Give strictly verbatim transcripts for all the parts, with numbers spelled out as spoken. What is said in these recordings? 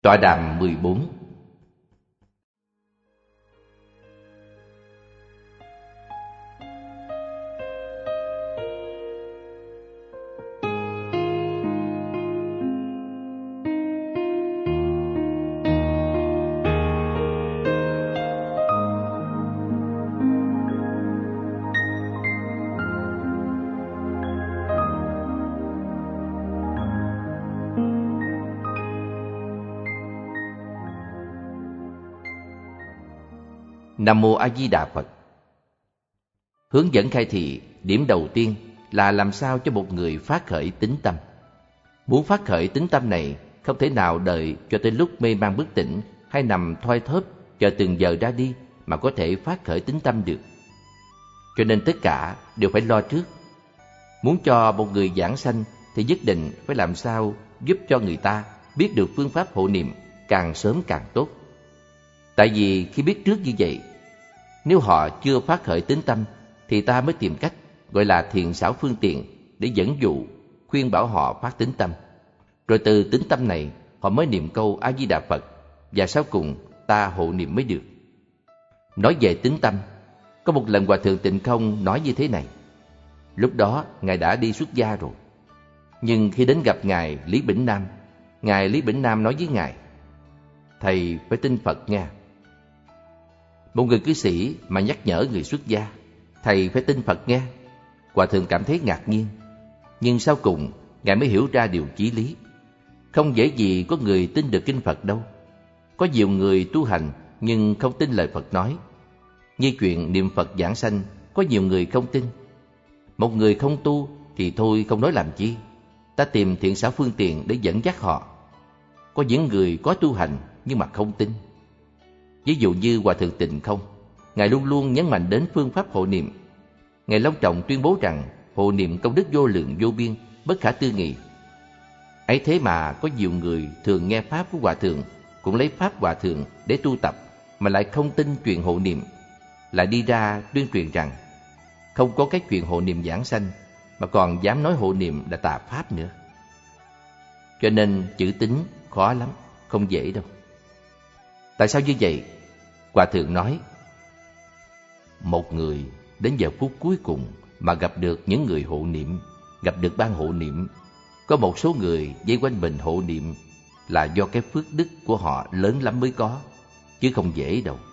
Tọa đàm mười bốn. Nam Mô A Di Đà Phật. Hướng dẫn khai thị, điểm đầu tiên là làm sao cho một người phát khởi tín tâm. Muốn phát khởi tín tâm này, không thể nào đợi cho tới lúc mê man bất tỉnh hay nằm thoi thóp chờ từng giờ ra đi mà có thể phát khởi tín tâm được. Cho nên tất cả đều phải lo trước. Muốn cho một người giảng sanh thì nhất định phải làm sao giúp cho người ta biết được phương pháp hộ niệm càng sớm càng tốt. Tại vì khi biết trước như vậy, nếu họ chưa phát khởi tín tâm thì ta mới tìm cách gọi là thiện xảo phương tiện để dẫn dụ, khuyên bảo họ phát tín tâm. Rồi từ tín tâm này họ mới niệm câu A Di Đà Phật, và sau cùng ta hộ niệm mới được. Nói về tín tâm, có một lần Hòa Thượng Tịnh Không nói như thế này. Lúc đó Ngài đã đi xuất gia rồi, nhưng khi đến gặp Ngài Lý Bỉnh Nam, Ngài Lý Bỉnh Nam nói với Ngài: Thầy phải tin Phật nha. Một người cư sĩ mà nhắc nhở người xuất gia: Thầy phải tin Phật nghe. Hòa Thượng cảm thấy ngạc nhiên, nhưng sau cùng Ngài mới hiểu ra điều chí lý. Không dễ gì có người tin được kinh Phật đâu. Có nhiều người tu hành nhưng không tin lời Phật nói. Như chuyện niệm Phật giảng sanh, có nhiều người không tin. Một người không tu thì thôi không nói làm chi, ta tìm thiện xảo phương tiện để dẫn dắt họ. Có những người có tu hành nhưng mà không tin. Ví dụ như Hòa Thượng Tịnh Không, Ngài luôn luôn nhấn mạnh đến phương pháp hộ niệm. Ngài long trọng tuyên bố rằng hộ niệm công đức vô lượng vô biên, bất khả tư nghị. Ấy thế mà có nhiều người thường nghe pháp của Hòa Thượng, cũng lấy pháp Hòa Thượng để tu tập, mà lại không tin chuyện hộ niệm, lại đi ra tuyên truyền rằng không có cái chuyện hộ niệm giảng sanh, mà còn dám nói hộ niệm là tà pháp nữa. Cho nên chữ tín khó lắm, không dễ đâu. Tại sao như vậy? Hòa Thượng nói, một người đến giờ phút cuối cùng mà gặp được những người hộ niệm, gặp được ban hộ niệm, có một số người vây quanh mình hộ niệm, là do cái phước đức của họ lớn lắm mới có, chứ không dễ đâu.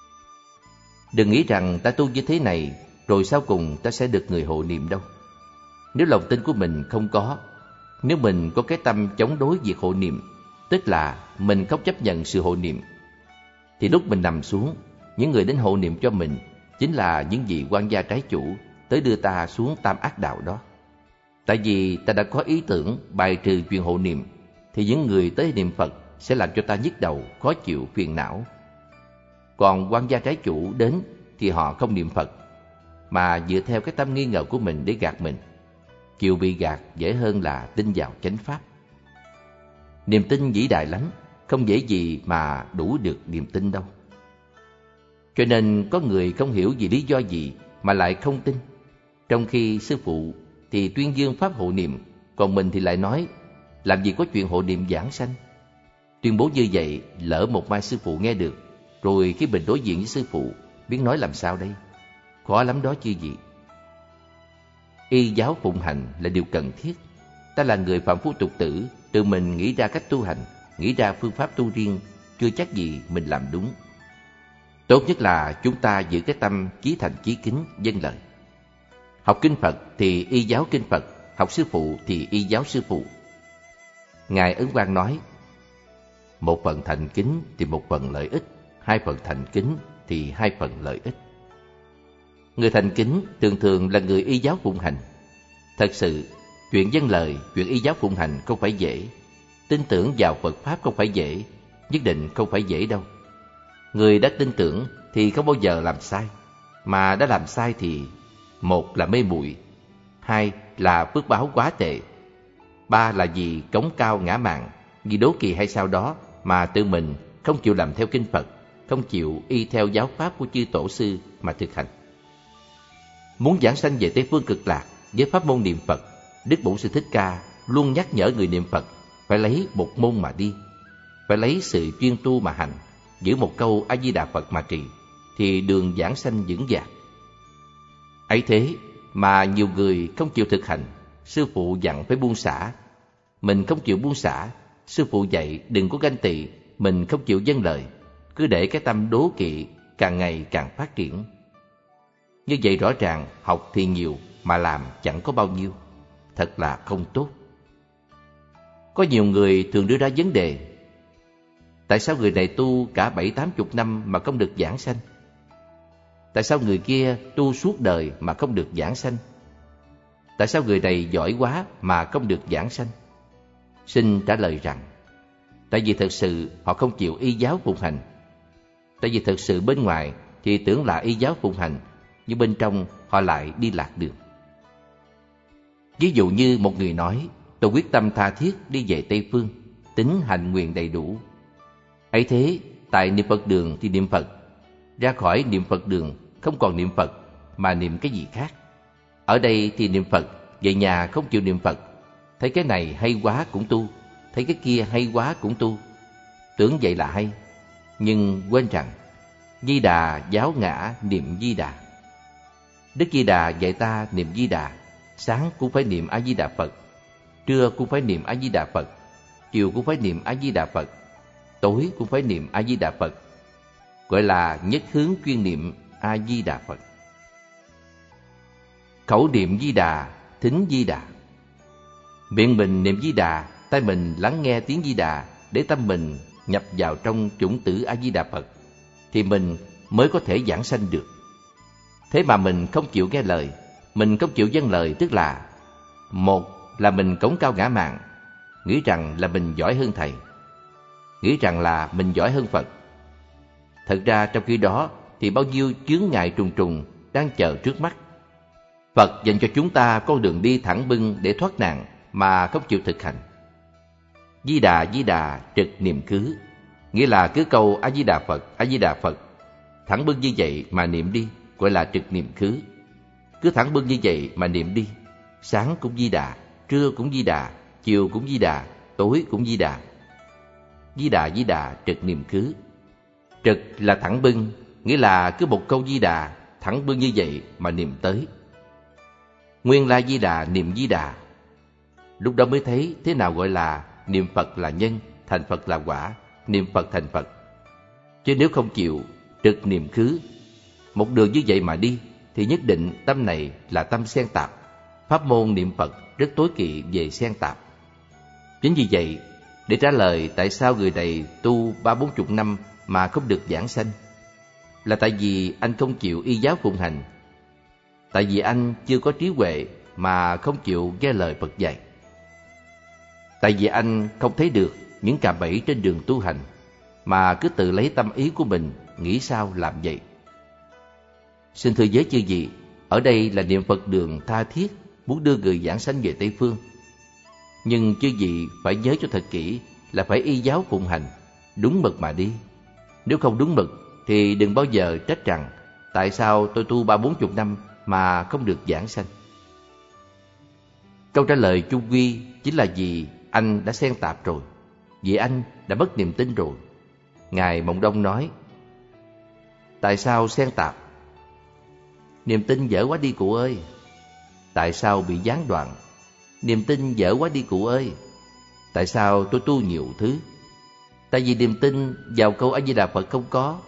Đừng nghĩ rằng ta tu như thế này rồi sau cùng ta sẽ được người hộ niệm đâu. Nếu lòng tin của mình không có, nếu mình có cái tâm chống đối việc hộ niệm, tức là mình không chấp nhận sự hộ niệm, thì lúc mình nằm xuống, những người đến hộ niệm cho mình chính là những vị quan gia trái chủ tới đưa ta xuống tam ác đạo đó. Tại vì ta đã có ý tưởng bài trừ chuyện hộ niệm, thì những người tới niệm Phật sẽ làm cho ta nhức đầu, khó chịu, phiền não. Còn quan gia trái chủ đến thì họ không niệm Phật, mà dựa theo cái tâm nghi ngờ của mình để gạt mình. Chịu bị gạt dễ hơn là tin vào chánh pháp. Niềm tin vĩ đại lắm, không dễ gì mà đủ được niềm tin đâu. Cho nên có người không hiểu vì lý do gì mà lại không tin. Trong khi sư phụ thì tuyên dương pháp hộ niệm, còn mình thì lại nói làm gì có chuyện hộ niệm giảng sanh. Tuyên bố như vậy, lỡ một mai sư phụ nghe được, rồi khi mình đối diện với sư phụ, biết nói làm sao đây? Khó lắm đó chứ gì. Y giáo phụng hành là điều cần thiết. Ta là người phạm phu tục tử, tự mình nghĩ ra cách tu hành, nghĩ ra phương pháp tu riêng, chưa chắc gì mình làm đúng. Tốt nhất là chúng ta giữ cái tâm chí thành chí kính, vâng lời. Học kinh Phật thì y giáo kinh Phật, học sư phụ thì y giáo sư phụ. Ngài Ấn Quang nói, một phần thành kính thì một phần lợi ích, hai phần thành kính thì hai phần lợi ích. Người thành kính thường thường là người y giáo phụng hành. Thật sự, chuyện vâng lời, chuyện y giáo phụng hành không phải dễ. Tin tưởng vào Phật Pháp không phải dễ, nhất định không phải dễ đâu. Người đã tin tưởng thì không bao giờ làm sai, mà đã làm sai thì một là mê muội, hai là phước báo quá tệ, ba là vì cống cao ngã mạn, vì đố kỵ hay sao đó mà tự mình không chịu làm theo kinh Phật, không chịu y theo giáo pháp của chư tổ sư mà thực hành. Muốn giảng sanh về Tây Phương Cực Lạc với pháp môn niệm Phật, Đức Bổn Sư Thích Ca luôn nhắc nhở người niệm Phật phải lấy một môn mà đi. phải lấy sự chuyên tu mà hành, giữ một câu A Di Đà Phật mà trì, thì đường giảng sanh vững vàng. Ấy thế mà nhiều người không chịu thực hành, sư phụ dặn phải buông xả, mình không chịu buông xả. Sư phụ dạy đừng có ganh tị, mình không chịu vâng lời, cứ để cái tâm đố kỵ càng ngày càng phát triển. Như vậy rõ ràng học thì nhiều mà làm chẳng có bao nhiêu, thật là không tốt. Có nhiều người thường đưa ra vấn đề: tại sao người này tu cả bảy tám chục năm mà không được giảng sanh? Tại sao người kia tu suốt đời mà không được giảng sanh? Tại sao người này giỏi quá mà không được giảng sanh? Xin trả lời rằng, tại vì thật sự họ không chịu y giáo phụng hành. Tại vì thật sự bên ngoài thì tưởng là y giáo phụng hành, nhưng bên trong họ lại đi lạc đường. Ví dụ như một người nói: tôi quyết tâm tha thiết đi về Tây Phương, tín hành nguyện đầy đủ. Ấy thế, tại niệm Phật đường thì niệm Phật, ra khỏi niệm Phật đường không còn niệm Phật mà niệm cái gì khác. Ở đây thì niệm Phật, về nhà không chịu niệm Phật. Thấy cái này hay quá cũng tu, thấy cái kia hay quá cũng tu. Tưởng vậy là hay, nhưng quên rằng Di Đà giáo ngã niệm Di Đà. Đức Di Đà dạy ta niệm Di Đà, sáng cũng phải niệm A Di Đà Phật, trưa cũng phải niệm A Di Đà Phật, chiều cũng phải niệm A Di Đà Phật, tối cũng phải niệm A Di Đà Phật, gọi là nhất hướng chuyên niệm A Di Đà Phật. Khẩu niệm Di Đà, thính Di Đà. Miệng mình niệm Di Đà, tai mình lắng nghe tiếng Di Đà, để tâm mình nhập vào trong chủng tử A Di Đà Phật, thì mình mới có thể giảng sanh được. Thế mà mình không chịu nghe lời, mình không chịu vâng lời, tức là: một là mình cống cao ngã mạn, nghĩ rằng là mình giỏi hơn thầy, nghĩ rằng là mình giỏi hơn Phật. Thật ra trong khi đó thì bao nhiêu chướng ngại trùng trùng đang chờ trước mắt. Phật dành cho chúng ta con đường đi thẳng bưng để thoát nạn mà không chịu thực hành. Di Đà Di Đà trực niệm khứ, nghĩa là cứ câu A Di Đà Phật, A Di Đà Phật thẳng bưng như vậy mà niệm đi, gọi là trực niệm khứ. Cứ thẳng bưng như vậy mà niệm đi, sáng cũng Di Đà, trưa cũng Di Đà, chiều cũng Di Đà, tối cũng Di Đà. Di Đà Di Đà trực niệm khứ. Trực là thẳng bưng, nghĩa là cứ một câu Di Đà thẳng bưng như vậy mà niệm tới. Nguyên lai Di Đà niệm Di Đà. Lúc đó mới thấy thế nào gọi là niệm Phật là nhân, thành Phật là quả, niệm Phật thành Phật. Chứ nếu không chịu trực niệm khứ, một đường như vậy mà đi, thì nhất định tâm này là tâm xen tạp. Pháp môn niệm Phật rất tối kỵ về xen tạp. Chính vì vậy, để trả lời tại sao người này tu ba bốn chục năm mà không được giảng sanh, là tại vì anh không chịu y giáo phụng hành. Tại vì anh chưa có trí huệ mà không chịu nghe lời Phật dạy. Tại vì anh không thấy được những cạm bẫy trên đường tu hành, mà cứ tự lấy tâm ý của mình nghĩ sao làm vậy. Xin thưa với chư vị, ở đây là niệm Phật đường tha thiết muốn đưa người giảng sanh về Tây Phương. Nhưng chư vị phải nhớ cho thật kỹ là phải y giáo phụng hành, đúng mực mà đi. Nếu không đúng mực thì đừng bao giờ trách rằng tại sao tôi tu ba bốn chục năm mà không được giảng sanh. Câu trả lời chung quy chính là vì anh đã xen tạp rồi, vì anh đã mất niềm tin rồi. Ngài Mộng Đông nói: tại sao xen tạp? Niềm tin dở quá đi cụ ơi. Tại sao bị gián đoạn? Niềm tin dở quá đi cụ ơi. Tại sao tôi tu nhiều thứ? Tại vì niềm tin vào câu A Di Đà Phật không có.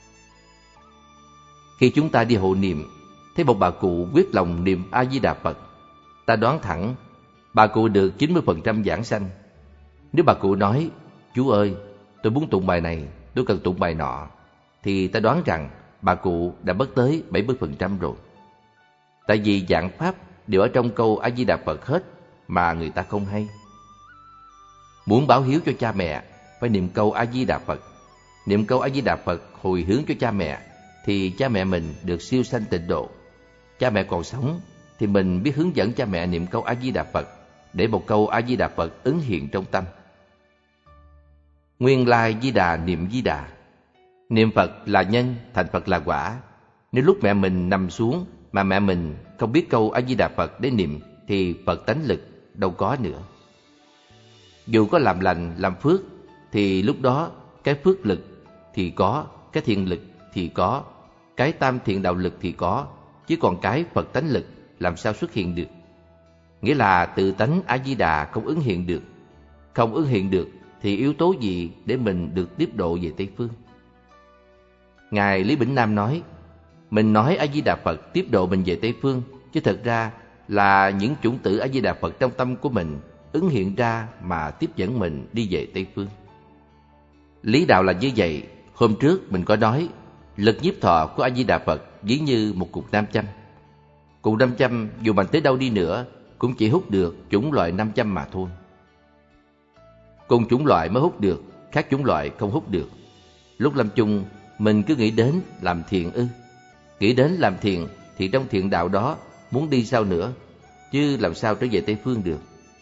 Khi chúng ta đi hộ niệm, thấy một bà cụ quyết lòng niệm A Di Đà Phật, ta đoán thẳng bà cụ được chín mươi phần trăm giảng sanh. Nếu bà cụ nói: chú ơi, tôi muốn tụng bài này, tôi cần tụng bài nọ, thì ta đoán rằng bà cụ đã mất tới bảy mươi phần trăm rồi. Tại vì vạn pháp đều ở trong câu A Di Đà Phật hết mà người ta không hay. Muốn báo hiếu cho cha mẹ phải niệm câu A Di Đà Phật. Niệm câu A Di Đà Phật hồi hướng cho cha mẹ thì cha mẹ mình được siêu sanh tịnh độ. Cha mẹ còn sống thì mình biết hướng dẫn cha mẹ niệm câu A Di Đà Phật, để một câu A Di Đà Phật ứng hiện trong tâm. Nguyên lai Di Đà niệm Di Đà. Niệm Phật là nhân, thành Phật là quả. Nếu lúc mẹ mình nằm xuống mà mẹ mình không biết câu A Di Đà Phật để niệm thì Phật tánh lực đâu có nữa. Dù có làm lành, làm phước thì lúc đó cái phước lực thì có, cái thiện lực thì có, cái tam thiện đạo lực thì có, chứ còn cái Phật tánh lực làm sao xuất hiện được? Nghĩa là tự tánh A-di-đà không ứng hiện được. Không ứng hiện được thì yếu tố gì để mình được tiếp độ về Tây Phương? Ngài Lý Bỉnh Nam nói, mình nói A-di-đà Phật tiếp độ mình về Tây Phương, chứ thật ra là những chủng tử A-di-đà Phật trong tâm của mình ứng hiện ra mà tiếp dẫn mình đi về Tây Phương. Lý đạo là như vậy. Hôm trước mình có nói, lực nhiếp thọ của A-di-đà Phật ví như một cục nam châm. Cục nam châm dù mạnh tới đâu đi nữa cũng chỉ hút được chủng loại nam châm mà thôi. Cùng chủng loại mới hút được, khác chủng loại không hút được. Lúc lâm chung mình cứ nghĩ đến làm thiện ư? Nghĩ đến làm thiện thì trong thiện đạo đó muốn đi sao nữa, chứ làm sao trở về Tây Phương được?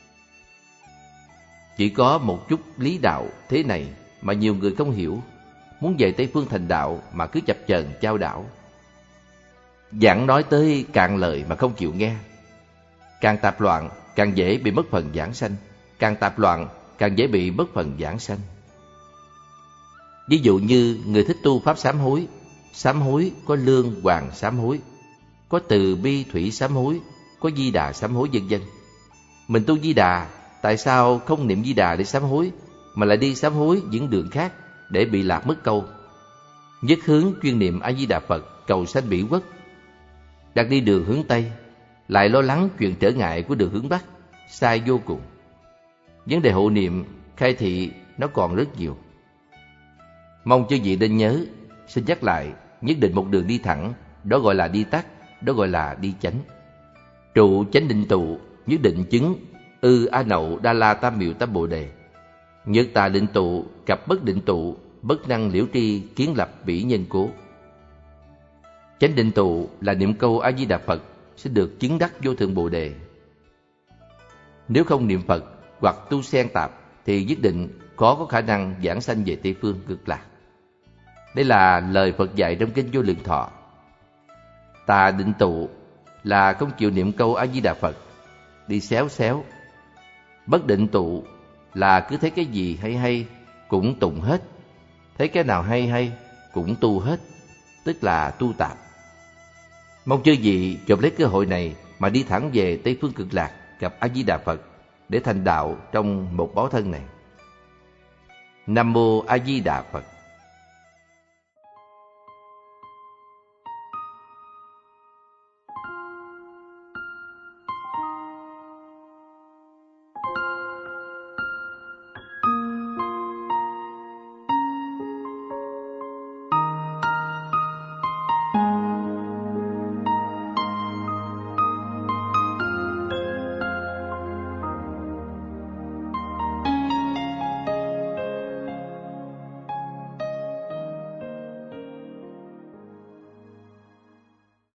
Chỉ có một chút lý đạo thế này mà nhiều người không hiểu. Muốn về Tây Phương thành đạo mà cứ chập chờn chao đảo. Giảng nói tới cạn lời mà không chịu nghe. Càng tạp loạn càng dễ bị mất phần giảng sanh, càng tạp loạn càng dễ bị mất phần giảng sanh. Ví dụ như người thích tu pháp sám hối. Sám hối có lương hoàng sám hối, có từ bi thủy sám hối, có di đà sám hối, vân vân. Mình tu di đà, tại sao không niệm di đà để sám hối, mà lại đi sám hối những đường khác để bị lạc mất câu? Nhất hướng chuyên niệm A Di Đà Phật cầu sanh Bỉ Quốc. Đặt đi đường hướng Tây, lại lo lắng chuyện trở ngại của đường hướng Bắc, sai vô cùng. Vấn đề hộ niệm, khai thị nó còn rất nhiều. Mong cho vị nên nhớ, xin nhắc lại, nhất định một đường đi thẳng, đó gọi là đi tắt, đó gọi là đi chánh. Trụ chánh định tụ, nhất định chứng, ư a nậu đa la tam miệu tam bồ đề. Nhật tà định tụ, cặp bất định tụ, bất năng liễu tri, kiến lập bỉ nhân cố. Chánh định tụ là niệm câu A Di Đà Phật sẽ được chứng đắc vô thượng bồ đề. Nếu không niệm Phật hoặc tu xen tạp thì nhất định khó có khả năng giảng sanh về Tây Phương Cực Lạc. Đây là lời Phật dạy trong kinh Vô Lượng Thọ. Tà định tụ là không chịu niệm câu A Di Đà Phật, đi xéo xéo. Bất định tụ là cứ thấy cái gì hay hay cũng tụng hết, thấy cái nào hay hay cũng tu hết, tức là tu tạp. Mong chư vị chộp lấy cơ hội này mà đi thẳng về Tây Phương Cực Lạc gặp A Di Đà Phật để thành đạo trong một báo thân này. Nam mô A Di Đà Phật.